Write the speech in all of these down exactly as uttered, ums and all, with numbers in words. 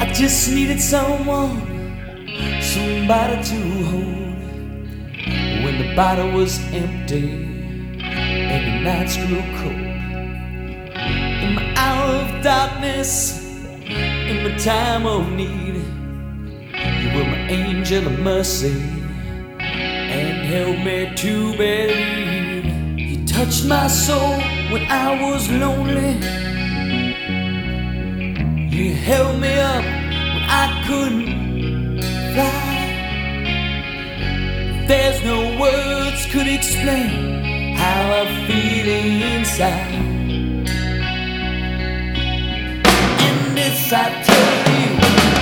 I just needed someone, somebody to hold when the bottle was empty and the nights grew cold. In my hour of darkness, in my time of need, you were my angel of mercy and helped me to believe. You touched my soul when I was lonely. You held me up when I couldn't fly. There's no words could explain how I feel inside. And if I tell you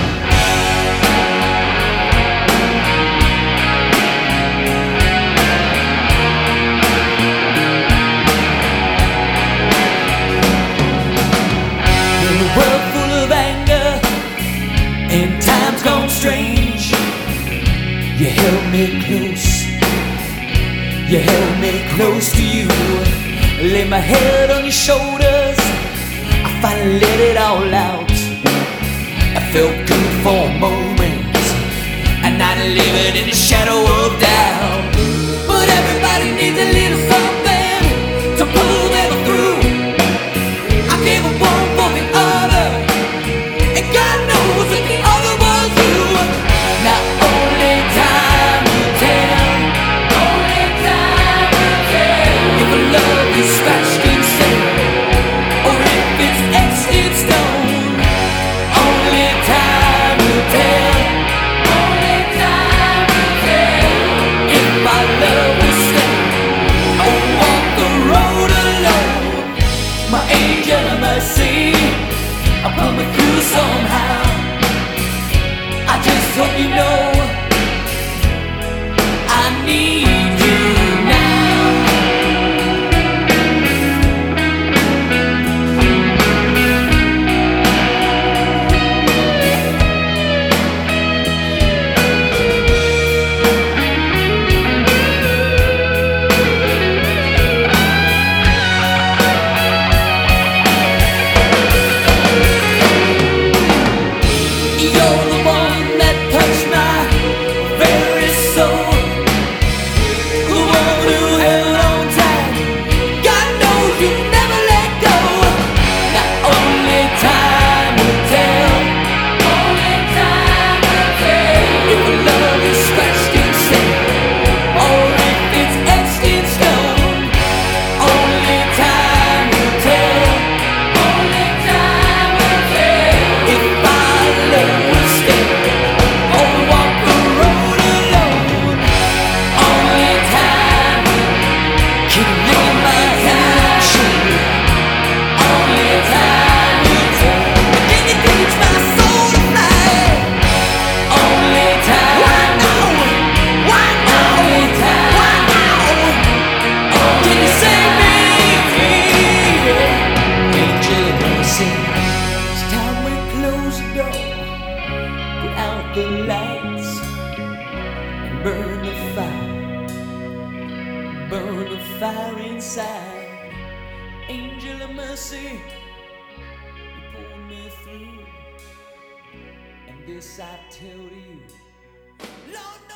in a world full of anger and times gone strange, you held me close, you held me close to you. Lay my head on your shoulders, I finally let it all out. I felt good for a moment, and not living in the shadow of doubt. But everybody needs a little something to pull them through. I gave up one for the other, and God knows that the other was you. Now only time will tell, only time will tell if a love is scratched and sealed, or if it's etched in stone. Only time will tell, only time will tell if my love will stay or walk the road alone. My angel of mercy, I pull me through somehow. I just hope you know I need you now. You're the one that touched my very soul, the one who held on tight. God knows you never let go. Now only time will tell, only time will tell if a love is scratched and sealed, or if it's etched in stone. Only time will tell, only time will tell if my love will stay or walk the road alone. Only time can make my time shine. Only time will tell. Can you teach my soul to fly? Only time. Why now? Why now? Only time. Why now? Can you set me free? Angel of mercy, it's time we close the door, put out the lights, and burn the fire, burn the fire inside. Angel of mercy, you pulled me through, and this I tell to you, Lord.